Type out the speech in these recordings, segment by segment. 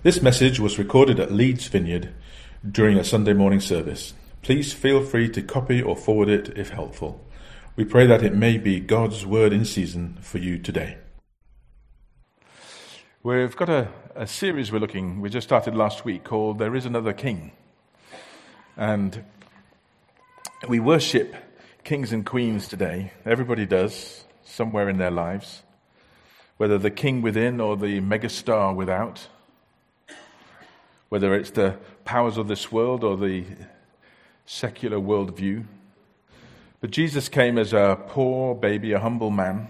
This message was recorded at Leeds Vineyard during a Sunday morning service. Please feel free to copy or forward it if helpful. We pray that it may be God's word in season for you today. We've got a series we just started last week called There Is Another King. And we worship kings and queens today. Everybody does, somewhere in their lives. Whether the king within or the megastar without. Whether it's the powers of this world or the secular worldview. But Jesus came as a poor baby, a humble man.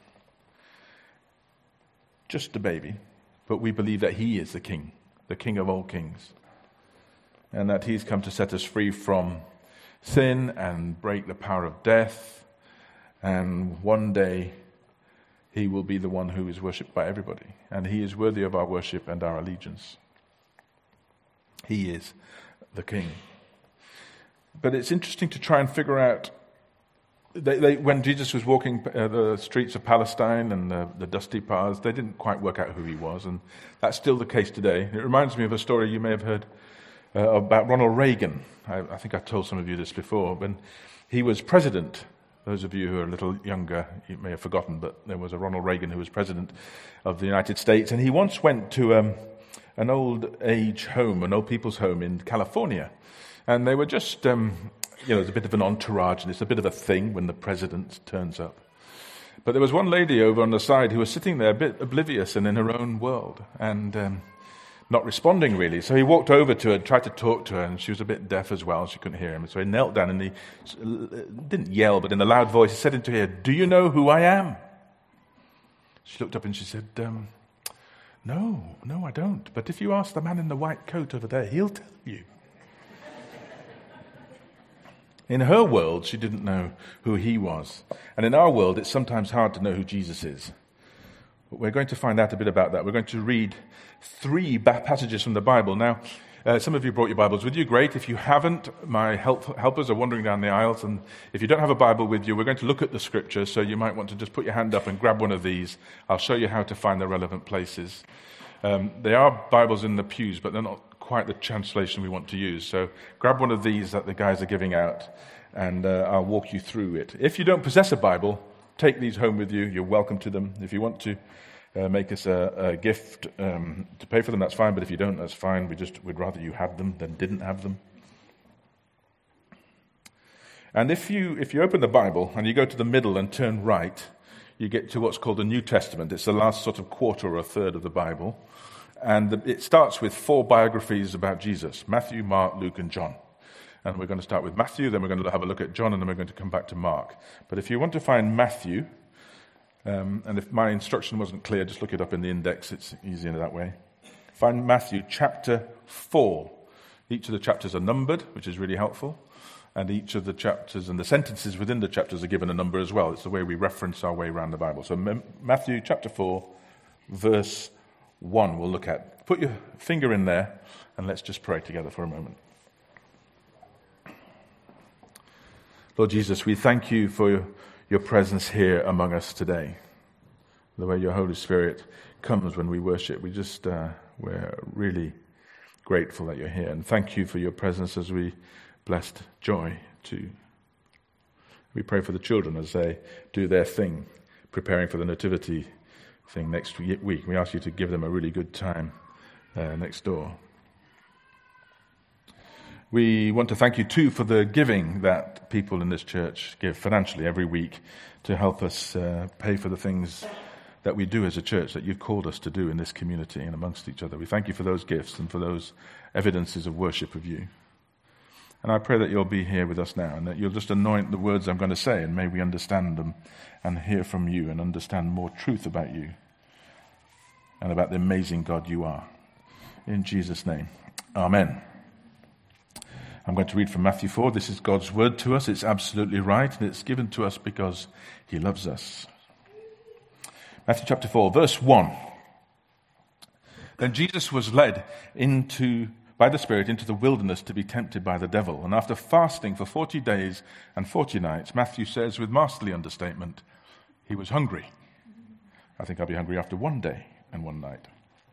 Just a baby. But we believe that he is the king of all kings. And that he's come to set us free from sin and break the power of death. And one day he will be the one who is worshipped by everybody. And he is worthy of our worship and our allegiance. He is the king. But it's interesting to try and figure out, when Jesus was walking the streets of Palestine and the dusty paths, they didn't quite work out who he was, and that's still the case today. It reminds me of a story you may have heard about Ronald Reagan. I think I've told some of you this before. When he was president, those of you who are a little younger, you may have forgotten, but there was a Ronald Reagan who was president of the United States, and he once went to an old people's home in California. And they were just, there's a bit of an entourage, and it's a bit of a thing when the president turns up. But there was one lady over on the side who was sitting there a bit oblivious and in her own world, and not responding really. So he walked over to her, tried to talk to her, and she was a bit deaf as well, she couldn't hear him. So he knelt down and he didn't yell, but in a loud voice, he said into her ear, "Do you know who I am?" She looked up and she said, No, I don't. But if you ask the man in the white coat over there, he'll tell you. In her world, she didn't know who he was. And in our world, it's sometimes hard to know who Jesus is. But we're going to find out a bit about that. We're going to read 3 passages from the Bible. Now, some of you brought your Bibles with you. Great. If you haven't, my helpers are wandering down the aisles. And if you don't have a Bible with you, we're going to look at the Scriptures. So you might want to just put your hand up and grab one of these. I'll show you how to find the relevant places. There are Bibles in the pews, but they're not quite the translation we want to use. So grab one of these that the guys are giving out, and I'll walk you through it. If you don't possess a Bible, take these home with you. You're welcome to them. If you want to make us a gift to pay for them, that's fine. But if you don't, that's fine. We'd rather you had them than didn't have them. And if you open the Bible and you go to the middle and turn right, you get to what's called the New Testament. It's the last sort of quarter or a third of the Bible. And it starts with 4 biographies about Jesus: Matthew, Mark, Luke, and John. And we're going to start with Matthew, then we're going to have a look at John, and then we're going to come back to Mark. But if you want to find Matthew, and if my instruction wasn't clear, just look it up in the index. It's easier that way. Find Matthew chapter 4. Each of the chapters are numbered, which is really helpful. And each of the chapters and the sentences within the chapters are given a number as well. It's the way we reference our way around the Bible. So Matthew chapter 4, verse 1 we'll look at. Put your finger in there and let's just pray together for a moment. Lord Jesus, we thank you for your presence here among us today. The way your Holy Spirit comes when we worship. We're really grateful that you're here. And thank you for your presence as we blessed Joy too. We pray for the children as they do their thing, preparing for the nativity thing next week. We ask you to give them a really good time next door. We want to thank you too for the giving that people in this church give financially every week to help us pay for the things that we do as a church, that you've called us to do in this community and amongst each other. We thank you for those gifts and for those evidences of worship of you. And I pray that you'll be here with us now and that you'll just anoint the words I'm going to say, and may we understand them and hear from you and understand more truth about you and about the amazing God you are. In Jesus' name, amen. I'm going to read from Matthew 4. This is God's word to us. It's absolutely right, and it's given to us because he loves us. Matthew chapter 4, verse 1. Then Jesus was led by the Spirit into the wilderness to be tempted by the devil. And after fasting for 40 days and 40 nights, Matthew says with masterly understatement, he was hungry. I think I'll be hungry after one day and one night.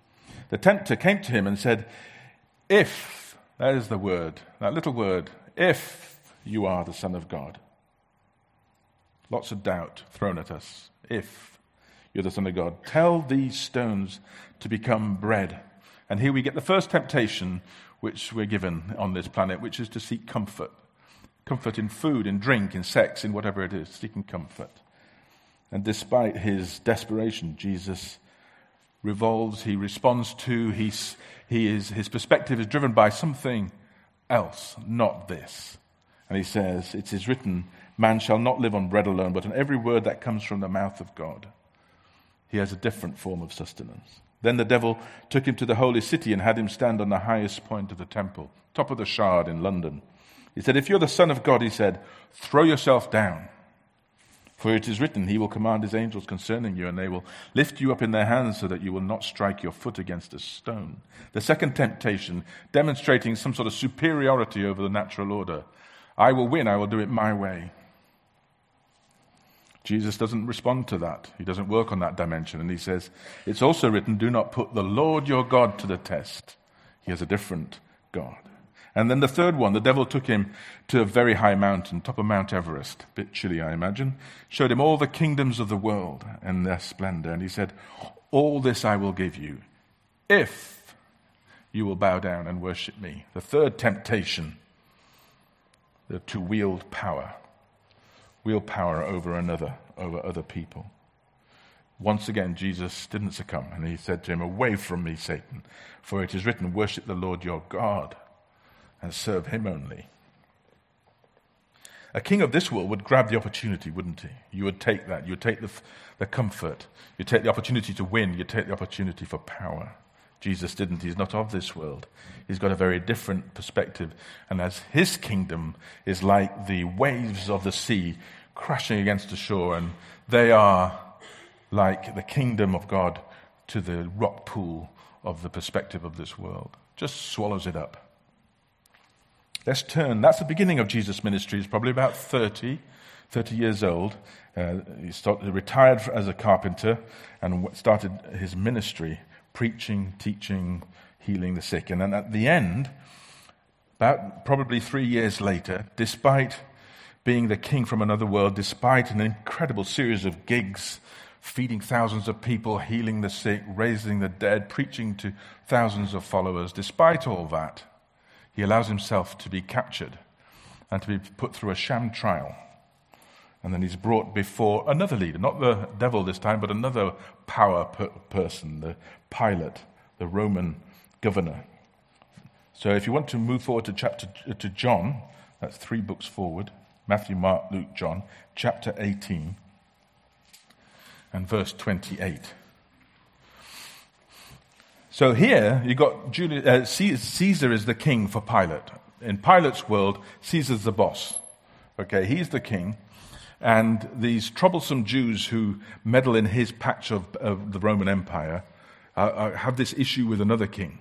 The tempter came to him and said, if, that is the word, that little word, if you are the Son of God. Lots of doubt thrown at us. If you're the Son of God, tell these stones to become bread. And here we get the first temptation which we're given on this planet, which is to seek comfort. Comfort in food, in drink, in sex, in whatever it is, seeking comfort. And despite his desperation, Jesus revolves, he responds to, his perspective is driven by something else, not this. And he says, it is written, man shall not live on bread alone, but on every word that comes from the mouth of God. He has a different form of sustenance. Then the devil took him to the holy city and had him stand on the highest point of the temple, top of the Shard in London. He said, if you're the Son of God, he said, throw yourself down. For it is written, he will command his angels concerning you, and they will lift you up in their hands so that you will not strike your foot against a stone. The second temptation, demonstrating some sort of superiority over the natural order. I will win, I will do it my way. Jesus doesn't respond to that. He doesn't work on that dimension. And he says, it's also written, do not put the Lord your God to the test. He has a different God. And then the third one, the devil took him to a very high mountain, top of Mount Everest, a bit chilly, I imagine, showed him all the kingdoms of the world and their splendor. And he said, all this I will give you if you will bow down and worship me. The third temptation, to wield power over another, over other people. Once again, Jesus didn't succumb, and he said to him, away from me, Satan, for it is written, worship the Lord your God and serve him only. A king of this world would grab the opportunity, wouldn't he? You would take that. You would take the comfort. You'd take the opportunity to win. You'd take the opportunity for power. Jesus didn't. He's not of this world. He's got a very different perspective. And as his kingdom is like the waves of the sea crashing against the shore, and they are like the kingdom of God to the rock pool of the perspective of this world. Just swallows it up. Let's turn. That's the beginning of Jesus' ministry. He's probably about 30 years old. He retired as a carpenter and started his ministry, preaching, teaching, healing the sick. And then at the end, about probably 3 years later, despite being the king from another world, despite an incredible series of gigs, feeding thousands of people, healing the sick, raising the dead, preaching to thousands of followers, despite all that, he allows himself to be captured and to be put through a sham trial. And then he's brought before another leader, not the devil this time, but another power person, the Pilate, the Roman governor. So if you want to move forward to John, that's 3 books forward, Matthew, Mark, Luke, John, chapter 18 and verse 28. So here you got Caesar is the king for Pilate. In Pilate's world, Caesar's the boss. Okay, he's the king. And these troublesome Jews who meddle in his patch of the Roman Empire have this issue with another king.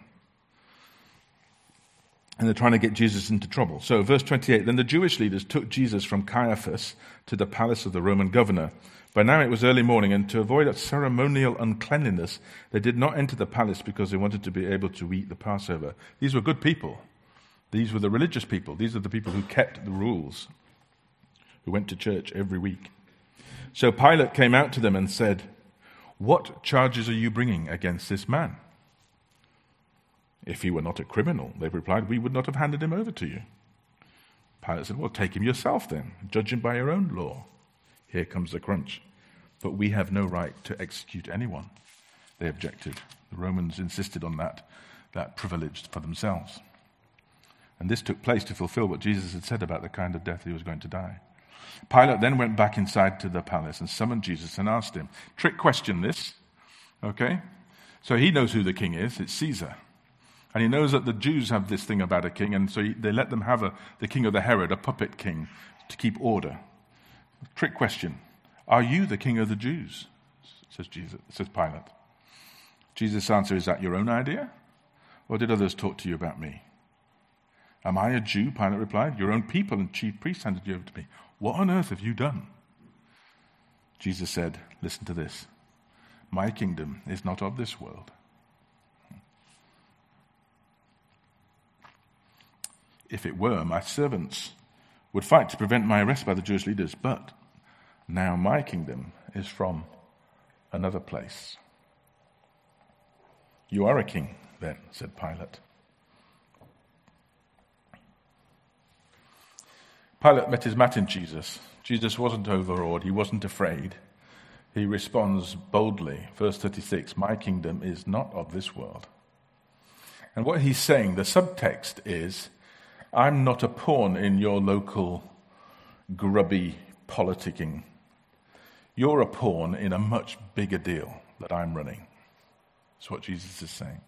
And they're trying to get Jesus into trouble. So verse 28, then the Jewish leaders took Jesus from Caiaphas to the palace of the Roman governor. By now it was early morning, and to avoid a ceremonial uncleanliness, they did not enter the palace because they wanted to be able to eat the Passover. These were good people. These were the religious people. These are the people who kept the rules, who went to church every week. So Pilate came out to them and said, what charges are you bringing against this man? If he were not a criminal, they replied, we would not have handed him over to you. Pilate said, well, take him yourself then. Judge him by your own law. Here comes the crunch. But we have no right to execute anyone. They objected. The Romans insisted on that privilege for themselves. And this took place to fulfill what Jesus had said about the kind of death he was going to die. Pilate then went back inside to the palace and summoned Jesus and asked him. Trick question this, okay? So he knows who the king is. It's Caesar. And he knows that the Jews have this thing about a king, and so they let them have the king of the Herod, a puppet king, to keep order. Trick question. Are you the king of the Jews? Says Pilate. Jesus' answer, is that your own idea? Or did others talk to you about me? Am I a Jew? Pilate replied. Your own people and chief priests handed you over to me. What on earth have you done? Jesus said, listen to this. My kingdom is not of this world. if it were, my servants would fight to prevent my arrest by the Jewish leaders, but now my kingdom is from another place." "You are a king, then," said Pilate. Pilate met his match in Jesus. Jesus wasn't overawed. He wasn't afraid. He responds boldly. Verse 36, "My kingdom is not of this world." And what he's saying, the subtext is, I'm not a pawn in your local grubby politicking. You're a pawn in a much bigger deal that I'm running. That's what Jesus is saying.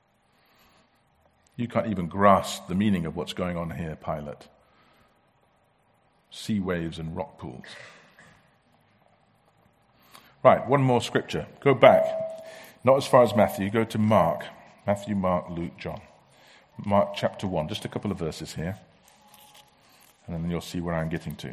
You can't even grasp the meaning of what's going on here, Pilate. Sea waves and rock pools. Right, one more scripture. Go back. Not as far as Matthew. Go to Mark. Matthew, Mark, Luke, John. Mark chapter 1. Just a couple of verses here. And then you'll see where I'm getting to.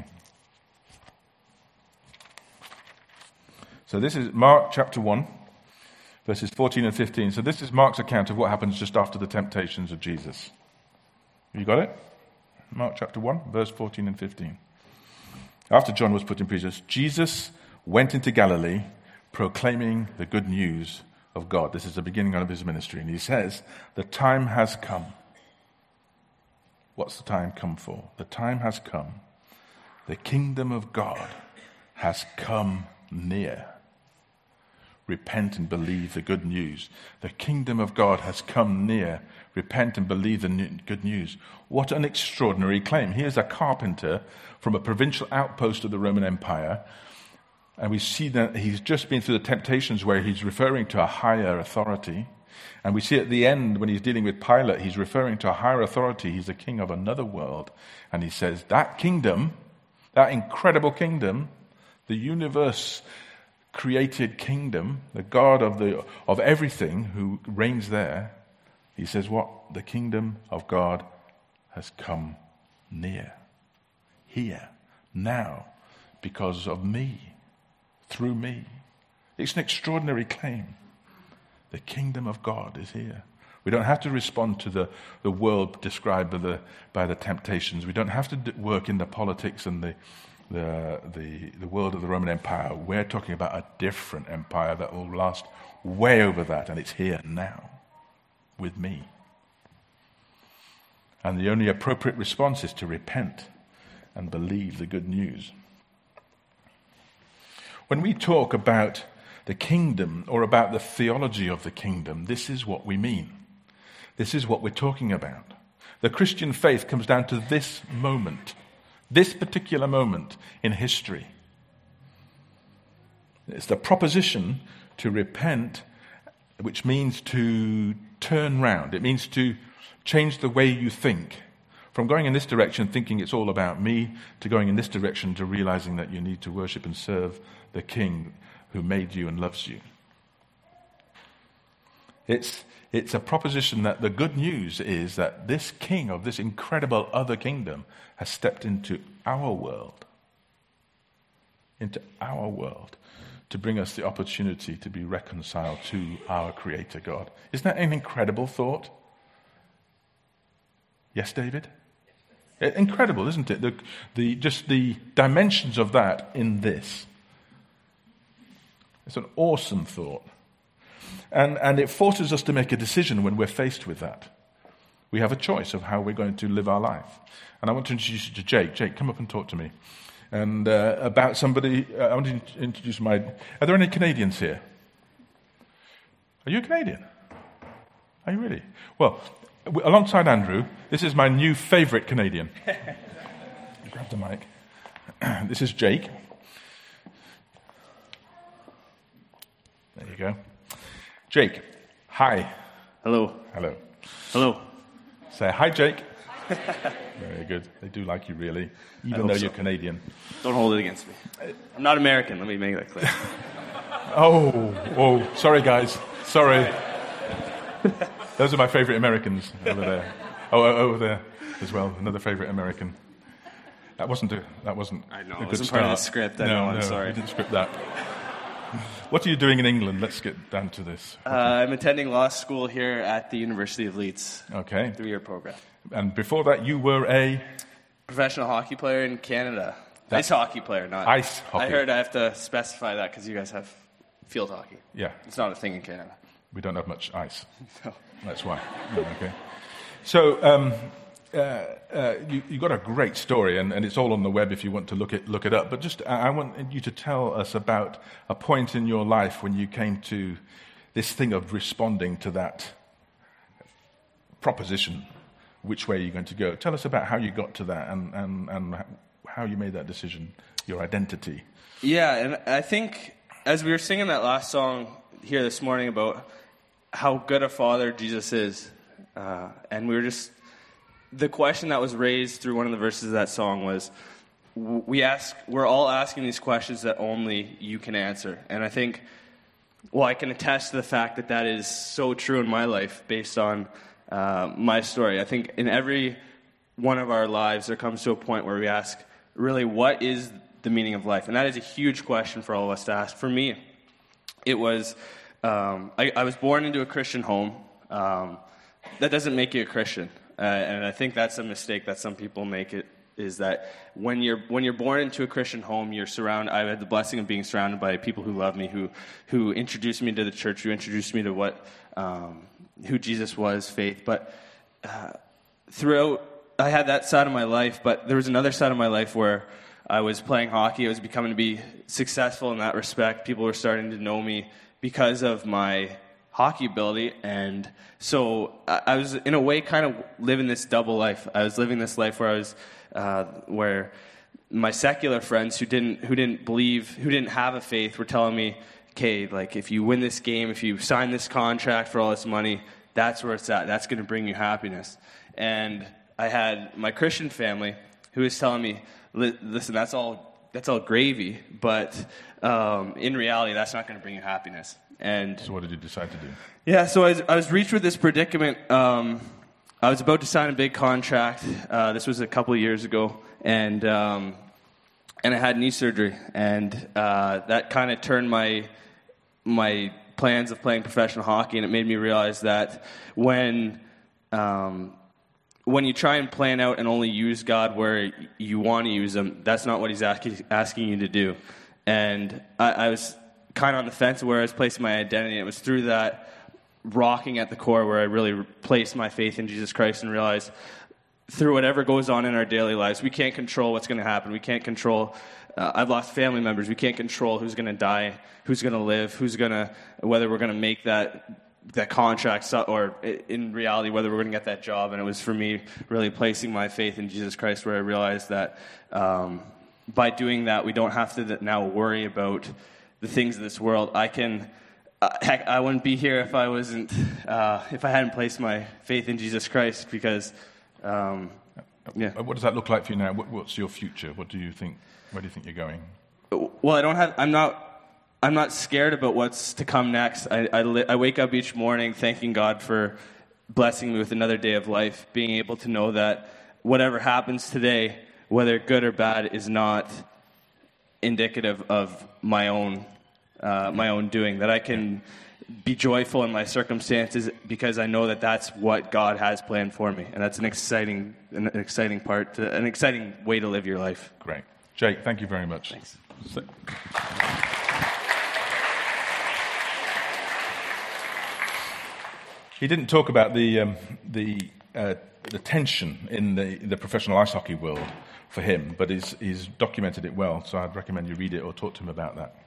So this is Mark chapter 1, verses 14 and 15. So this is Mark's account of what happens just after the temptations of Jesus. You got it? Mark chapter 1, verse 14 and 15. After John was put in prison, Jesus went into Galilee proclaiming the good news of God. This is the beginning of his ministry. And he says, the time has come. What's the time come for? The time has come. The kingdom of God has come near. Repent and believe the good news. The kingdom of God has come near. Repent and believe the good news. What an extraordinary claim. Here's a carpenter from a provincial outpost of the Roman Empire. And we see that he's just been through the temptations where he's referring to a higher authority. And we see at the end, when he's dealing with Pilate, he's referring to a higher authority. He's the king of another world. And he says, that kingdom, that incredible kingdom, the universe created kingdom, the God of everything who reigns there, he says what? The kingdom of God has come near. Here, now, because of me, through me. It's an extraordinary claim. The kingdom of God is here. We don't have to respond to the world described by the temptations. We don't have to work in the politics and the world of the Roman Empire. We're talking about a different empire that will last way over that, and it's here now with me. And the only appropriate response is to repent and believe the good news. When we talk about the kingdom or about the theology of the kingdom, this is what we mean. This is what we're talking about. The Christian faith comes down to this moment, this particular moment in history. It's the proposition to repent, which means to turn round. It means to change the way you think. From going in this direction, thinking it's all about me, to going in this direction, to realizing that you need to worship and serve the King who made you and loves you. It's a proposition that the good news is that this king of this incredible other kingdom has stepped into our world. Into our world. To bring us the opportunity to be reconciled to our Creator God. Isn't that an incredible thought? Yes, David? Incredible, isn't it? Just the dimensions of that in this. It's an awesome thought. And it forces us to make a decision when we're faced with that. We have a choice of how we're going to live our life. And I want to introduce you to Jake. Jake, come up and talk to me. And about somebody, I want to introduce are there any Canadians here? Are you a Canadian? Are you really? Well, alongside Andrew, this is my new favourite Canadian. Grab the mic. This is Jake. There you go. Jake, hi. Hello. Hello. Hello. Say hi, Jake. Very good. They do like you, really, even though you're Canadian. Don't hold it against me. I'm not American. Let me make that clear. Oh, sorry, guys. Sorry. Those are my favourite Americans over there. Over there as well. Another favourite American. That wasn't I know. a It good wasn't start. part of the script. I know. I'm sorry. We didn't script that. What are you doing in England? Let's get down to this. I'm attending law school here at the University of Leeds. Okay. 3-year program. And before that, you were a Professional hockey player in Canada. Ice hockey player, not... ice hockey. I heard I have to specify that because you guys have field hockey. Yeah. It's not a thing in Canada. We don't have much ice. No. That's why. Okay. So you got a great story, and it's all on the web if you want to look it up. But just I want you to tell us about a point in your life when you came to this thing of responding to that proposition. Which way are you going to go? Tell us about how you got to that and how you made that decision, your identity. Yeah, and I think as we were singing that last song here this morning about how good a father Jesus is, and we were just, the question that was raised through one of the verses of that song was, we're all asking these questions that only you can answer. And I think, I can attest to the fact that is so true in my life based on my story. I think in every one of our lives, there comes to a point where we ask, really, what is the meaning of life? And that is a huge question for all of us to ask. For me, it was, I was born into a Christian home. That doesn't make you a Christian. And I think that's a mistake that some people make, is that when you're born into a Christian home, I had the blessing of being surrounded by people who love me, who introduced me to the church, who introduced me to who Jesus was, faith. But throughout, I had that side of my life, but there was another side of my life where I was playing hockey. I was becoming to be successful in that respect. People were starting to know me because of my hockey ability, and so I was in a way kind of living this double life. I was living this life where I was where my secular friends who didn't believe, who didn't have a faith, were telling me, okay, like if you win this game, if you sign this contract for all this money, that's where it's at. That's going to bring you happiness. And I had my Christian family who was telling me, listen, that's all gravy, but in reality, that's not going to bring you happiness. And so what did you decide to do? Yeah, so I was reached with this predicament. I was about to sign a big contract. This was a couple of years ago, and I had knee surgery, and that kind of turned my plans of playing professional hockey, and it made me realize that when you try and plan out and only use God where you want to use Him, that's not what He's asking you to do. And I was kind of on the fence of where I was placing my identity. It was through that rocking at the core where I really placed my faith in Jesus Christ and realized through whatever goes on in our daily lives, we can't control what's going to happen. We can't control, I've lost family members. We can't control who's going to die, who's going to live, whether we're going to make that contract, or in reality, whether we're going to get that job. And it was for me really placing my faith in Jesus Christ where I realized that by doing that, we don't have to now worry about the things of this world. I wouldn't be here if I wasn't, if I hadn't placed my faith in Jesus Christ, because, yeah. What does that look like for you now? What's your future? What do you think? Where do you think you're going? Well, I'm not scared about what's to come next. I wake up each morning thanking God for blessing me with another day of life, being able to know that whatever happens today, whether good or bad, is not indicative of my own doing, that I can be joyful in my circumstances because I know that that's what God has planned for me, and that's an exciting part, an exciting way to live your life. Great. Jake, thank you very much. Thanks. He didn't talk about the tension in the professional ice hockey world for him, but he's documented it well, so I'd recommend you read it or talk to him about that.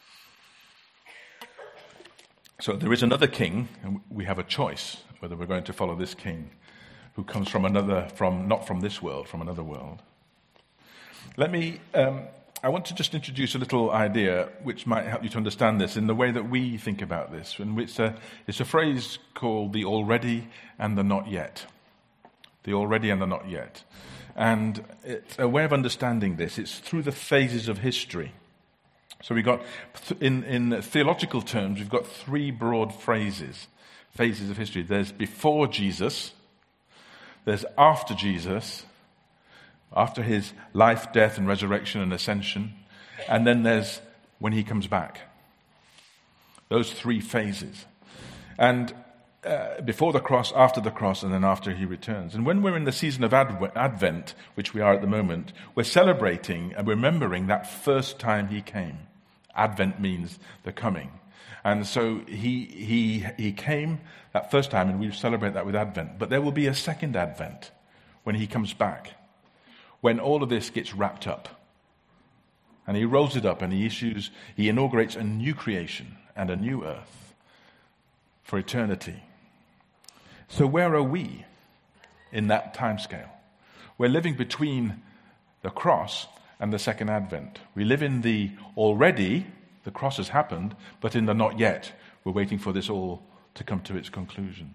So there is another king, and we have a choice whether we're going to follow this king who comes not from this world, from another world. I want to just introduce a little idea which might help you to understand this in the way that we think about this. And it's a phrase called the already and the not yet. The already and the not yet. And it's a way of understanding this. It's through the phases of history. So we got, in theological terms, we've got three broad phases of history. There's before Jesus, there's after Jesus, after his life, death, and resurrection and ascension, and then there's when he comes back. Those three phases. And before the cross, after the cross, and then after he returns. And when we're in the season of Advent, which we are at the moment, we're celebrating and remembering that first time he came. Advent means the coming. And so he came that first time, and we celebrate that with Advent. But there will be a second Advent when he comes back, when all of this gets wrapped up. And he rolls it up and he inaugurates a new creation and a new earth for eternity. So where are we in that timescale? We're living between the cross and the second Advent. We live in the already, the cross has happened, but in the not yet. We're waiting for this all to come to its conclusion.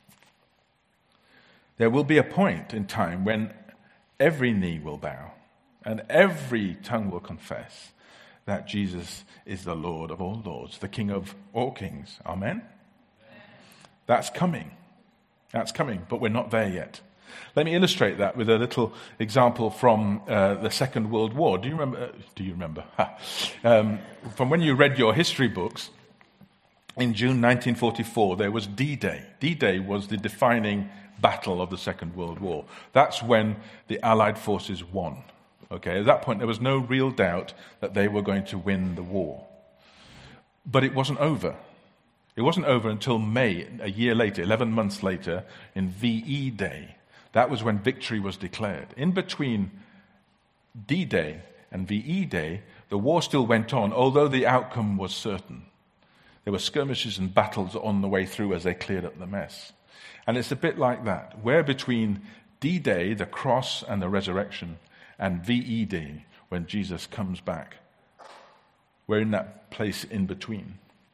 There will be a point in time when every knee will bow and every tongue will confess that Jesus is the Lord of all lords, the King of all kings. Amen? That's coming. That's coming, but we're not there yet. Let me illustrate that with a little example from the Second World War. Do you remember? From when you read your history books, in June 1944, there was D-Day. D-Day was the defining battle of the Second World War. That's when the Allied forces won. Okay, at that point, there was no real doubt that they were going to win the war. But it wasn't over. It wasn't over until May, a year later, 11 months later, in VE Day. That was when victory was declared. In between D-Day and VE Day, the war still went on, although the outcome was certain. There were skirmishes and battles on the way through as they cleared up the mess. And it's a bit like that. We're between D-Day, the cross and the resurrection, and VE Day, when Jesus comes back. We're in that place in between.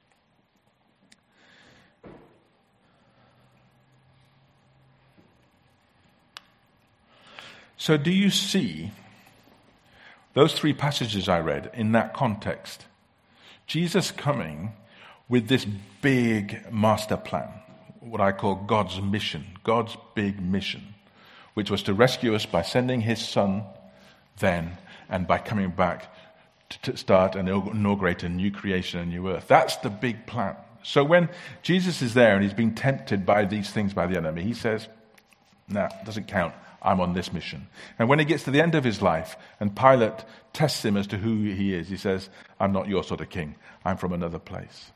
So do you see those three passages I read in that context? Jesus coming with this big master plan, what I call God's mission, God's big mission, which was to rescue us by sending his son then and by coming back to start and inaugurate a new creation, a new earth. That's the big plan. So when Jesus is there and he's being tempted by these things by the enemy, he says, "Nah, doesn't count. I'm on this mission." And when he gets to the end of his life and Pilate tests him as to who he is, he says, "I'm not your sort of king. I'm from another place."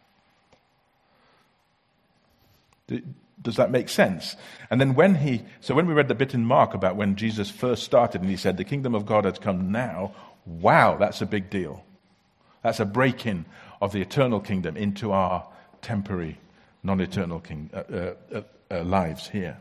Does that make sense? And then when we read the bit in Mark about when Jesus first started and he said, "The kingdom of God has come now," wow, that's a big deal. That's a break-in of the eternal kingdom into our temporary, non-eternal lives here.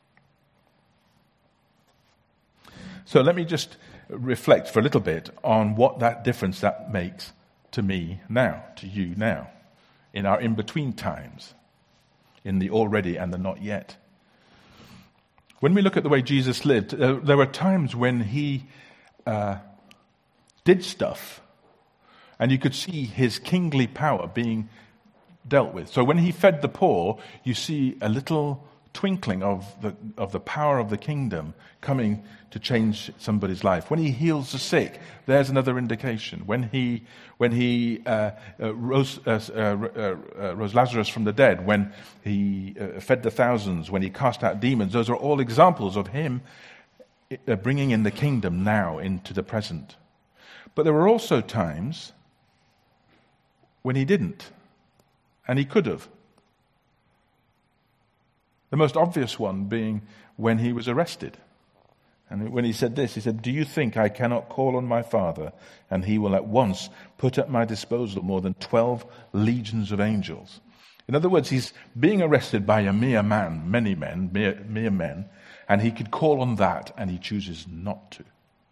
So let me just reflect for a little bit on what that difference that makes to me now, to you now, in our in-between times, in the already and the not yet. When we look at the way Jesus lived, there were times when he did stuff, and you could see his kingly power being dealt with. So when he fed the poor, you see a little twinkling of the power of the kingdom coming to change somebody's life. When he heals the sick, there's another indication. When he rose Lazarus from the dead, when he fed the thousands, when he cast out demons, those are all examples of him bringing in the kingdom now into the present. But there were also times when he didn't, and he could have. The most obvious one being when he was arrested. And when he said this, he said, "Do you think I cannot call on my Father, and he will at once put at my disposal more than 12 legions of angels?" In other words, he's being arrested by a mere man, many men, mere men, and he could call on that, and he chooses not to.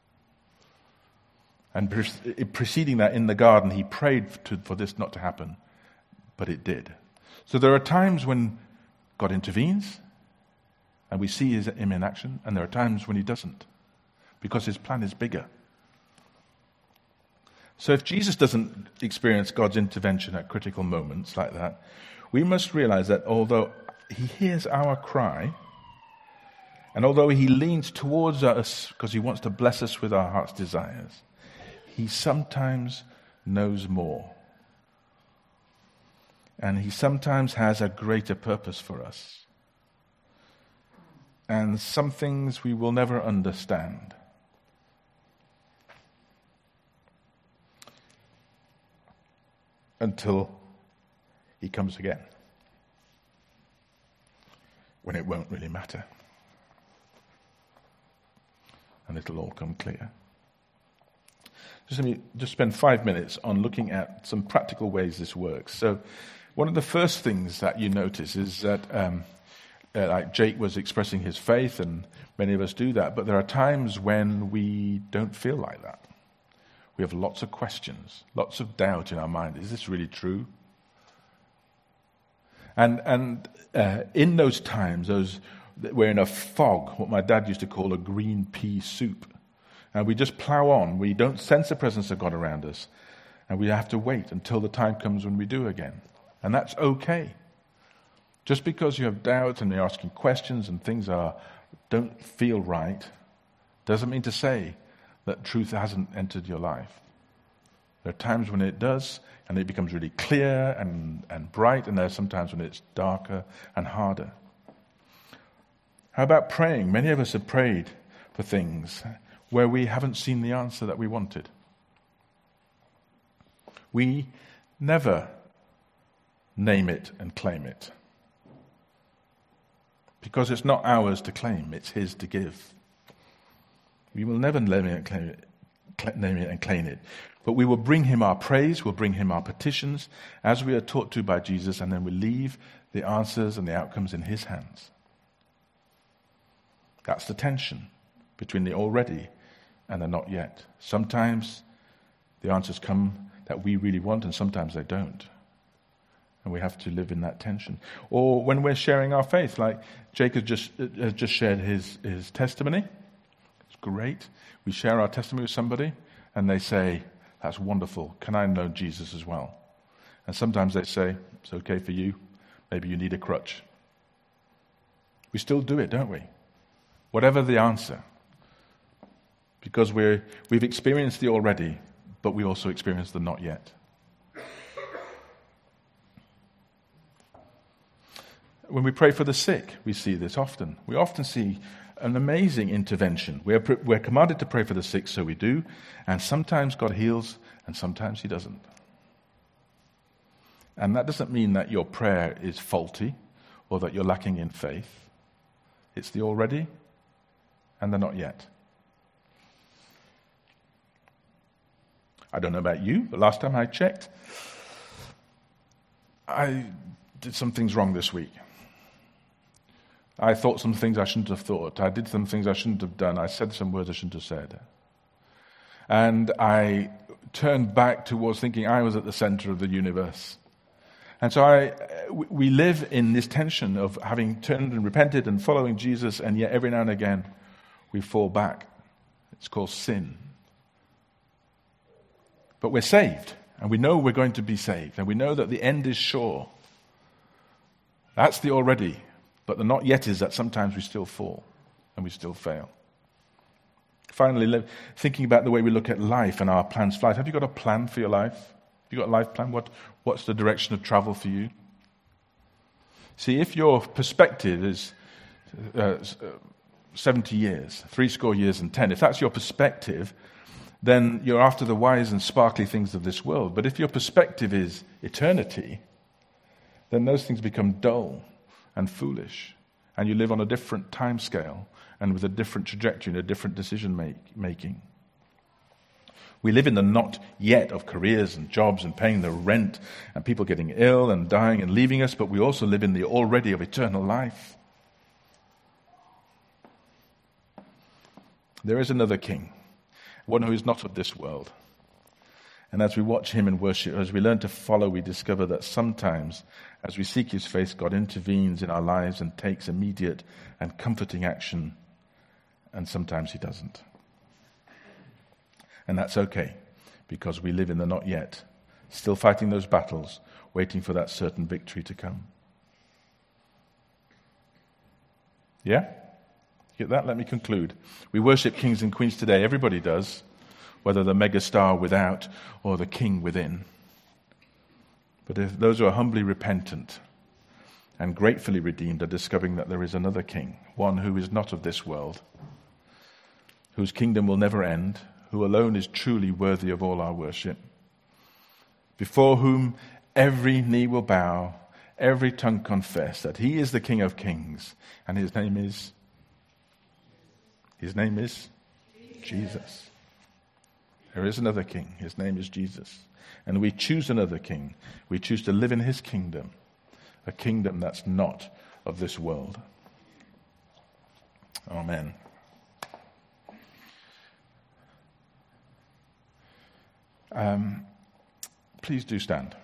And preceding that in the garden, he prayed for this not to happen, but it did. So there are times when God intervenes, and we see him in action, and there are times when he doesn't, because his plan is bigger. So if Jesus doesn't experience God's intervention at critical moments like that, we must realize that although he hears our cry, and although he leans towards us because he wants to bless us with our heart's desires, he sometimes knows more. And he sometimes has a greater purpose for us. And some things we will never understand. Until he comes again. When it won't really matter. And it'll all come clear. Let me spend 5 minutes on looking at some practical ways this works. So one of the first things that you notice is that like Jake was expressing his faith, and many of us do that, but there are times when we don't feel like that. We have lots of questions, lots of doubt in our mind. Is this really true? And in those times, we're in a fog, what my dad used to call a green pea soup. And we just plow on. We don't sense the presence of God around us. And we have to wait until the time comes when we do again. And that's okay. Just because you have doubts and you're asking questions and things don't feel right, doesn't mean to say that truth hasn't entered your life. There are times when it does, and it becomes really clear and bright, and there are some times when it's darker and harder. How about praying? Many of us have prayed for things where we haven't seen the answer that we wanted. We never name it and claim it. Because it's not ours to claim, it's his to give. We will never name it and claim it. But we will bring him our praise, we'll bring him our petitions, as we are taught to by Jesus, and then we leave the answers and the outcomes in his hands. That's the tension between the already and the not yet. Sometimes the answers come that we really want, and sometimes they don't. And we have to live in that tension. Or when we're sharing our faith, like Jacob just shared his testimony. It's great. We share our testimony with somebody, and they say, that's wonderful. Can I know Jesus as well? And sometimes they say, it's okay for you. Maybe you need a crutch. We still do it, don't we? Whatever the answer. Because we've experienced the already, but we also experienced the not yet. When we pray for the sick, we see this often. We often see an amazing intervention. We're commanded to pray for the sick, so we do. And sometimes God heals, and sometimes he doesn't. And that doesn't mean that your prayer is faulty or that you're lacking in faith. It's the already and the not yet. I don't know about you, but last time I checked, I did some things wrong this week. I thought some things I shouldn't have thought. I did some things I shouldn't have done. I said some words I shouldn't have said. And I turned back towards thinking I was at the center of the universe. And so we live in this tension of having turned and repented and following Jesus, and yet every now and again we fall back. It's called sin. But we're saved, and we know we're going to be saved, and we know that the end is sure. That's the already. But the not yet is that sometimes we still fall and we still fail. Finally, thinking about the way we look at life and our plans for life. Have you got a plan for your life? Have you got a life plan? What's the direction of travel for you? See, if your perspective is 70 years, 70 years and 10, if that's your perspective, then you're after the wise and sparkly things of this world. But if your perspective is eternity, then those things become dull and foolish, and you live on a different time scale and with a different trajectory and a different decision making. We live in the not yet of careers and jobs and paying the rent and people getting ill and dying and leaving us, but we also live in the already of eternal life. There is another king, one who is not of this world. And as we watch him and worship, as we learn to follow, we discover that sometimes, as we seek his face, God intervenes in our lives and takes immediate and comforting action, and sometimes he doesn't. And that's okay, because we live in the not yet, still fighting those battles, waiting for that certain victory to come. Yeah? Get that? Let me conclude. We worship kings and queens today. Everybody does. Whether the megastar without or the king within. But if those who are humbly repentant and gratefully redeemed are discovering that there is another king, one who is not of this world, whose kingdom will never end, who alone is truly worthy of all our worship, before whom every knee will bow, every tongue confess that he is the King of Kings, and his name is Jesus. There is another king. His name is Jesus. And we choose another king. We choose to live in his kingdom, a kingdom that's not of this world. Amen. Please do stand.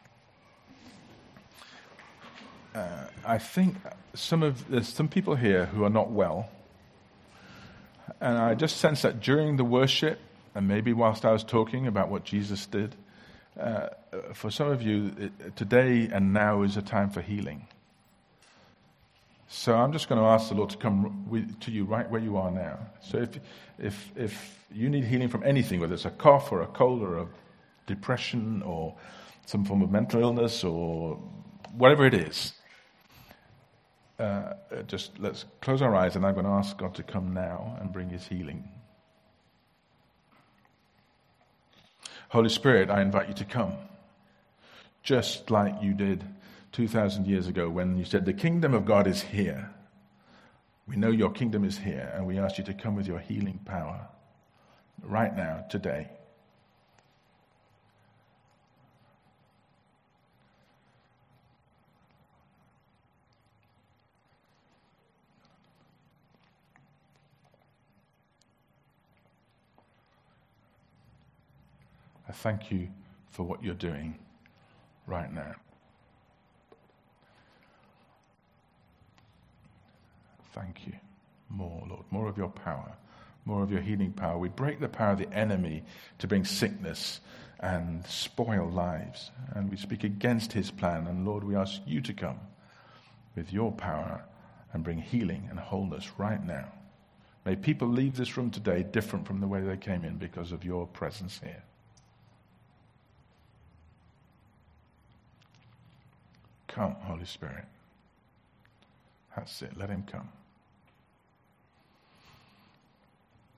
I think there's some people here who are not well. And I just sense that during the worship, and maybe whilst I was talking about what Jesus did, for some of you, today and now is a time for healing. So I'm just going to ask the Lord to come to you right where you are now. So if you need healing from anything, whether it's a cough or a cold or a depression or some form of mental illness or whatever it is, just let's close our eyes, and I'm going to ask God to come now and bring his healing. Holy Spirit, I invite you to come, just like you did 2,000 years ago when you said, the kingdom of God is here. We know your kingdom is here, and we ask you to come with your healing power right now, today. I thank you for what you're doing right now. Thank you. More, Lord. More of your power. More of your healing power. We break the power of the enemy to bring sickness and spoil lives. And we speak against his plan. And Lord, we ask you to come with your power and bring healing and wholeness right now. May people leave this room today different from the way they came in because of your presence here. Come, Holy Spirit. That's it. Let him come.